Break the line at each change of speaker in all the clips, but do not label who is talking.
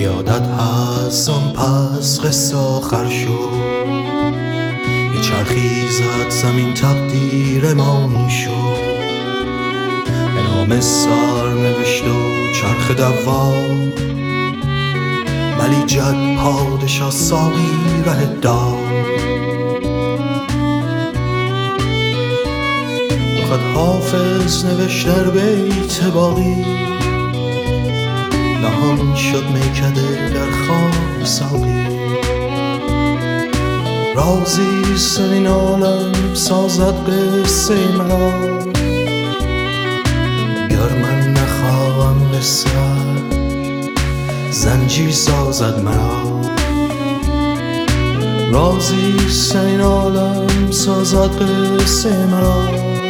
یادت هست آن پس قصه آخر شد، یه چرخی زد زمین تقدیر ما میشد، به نام سر نوشت و چرخ دوار، ولی جد پادشاه ساقی ره دار. خط حافظ نوشت در بیت باقی، نهان شد میکده در خواب ساقی. رازی سر این عالم سازد قصه مرا، گر من نخواهم قصه زنجیر سازد مرا. رازی سر این عالم سازد قصه مرا،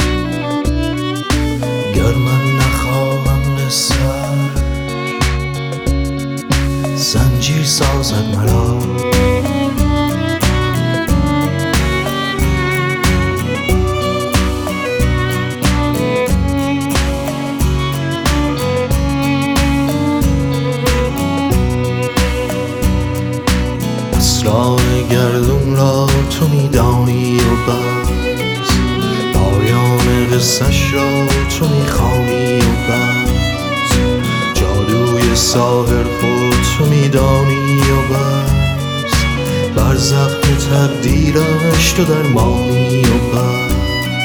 گر من نخواهم قصه زنجیر سازد مرا. اسرار گردون را تو میدانی و بس، پایان قصه‌اش را تو میخوانی و بس، جادوی ساحر خود تو میدانی و بس، بر زخم تقدیرش تو درمانی و بس.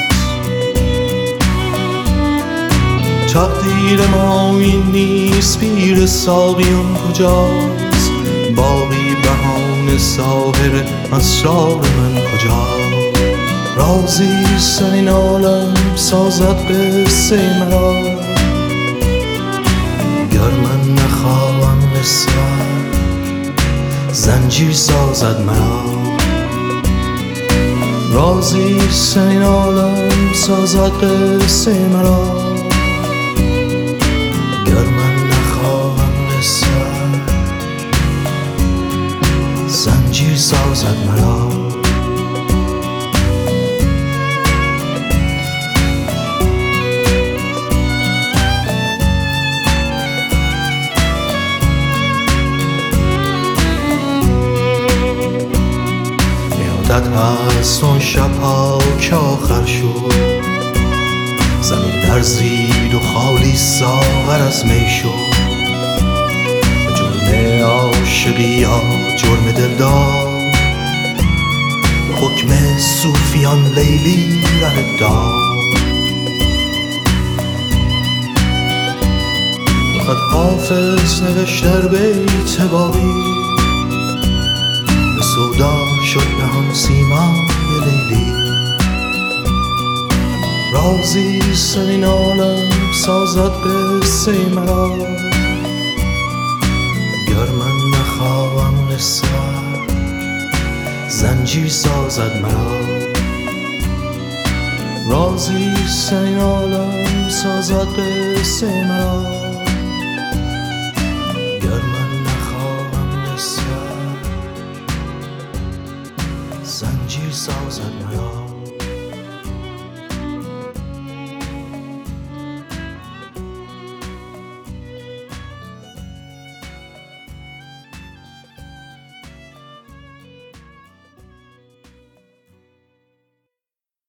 تقدیر ما این نیست پیر ساقیان کجاست، باقی بهانه ساحر اسرار من کجاست. رازی سر این عالم سازد قصه مرا، گر من نخواهم قصه زنجیر سازد مرا. رازی سر این عالم سازد قصه مرا، گر من نخواهم قصه زنجیر سازد مرا. یادت هست اون شبها که آخر شد، زمین لرزید و خالی ساغر از می شد، جرم عاشقی یا جرم دلدار، حکم صوفیان لیلی ره دار. خط حافظ نوشت در بیت باقی، به سودا شد نهان سیمای لیلی. رازی سر این عالم سازد قصه مرا، گر من نخواهم قصه زنجیر سازد مرا. رازی سر این عالم سازد قصه مرا،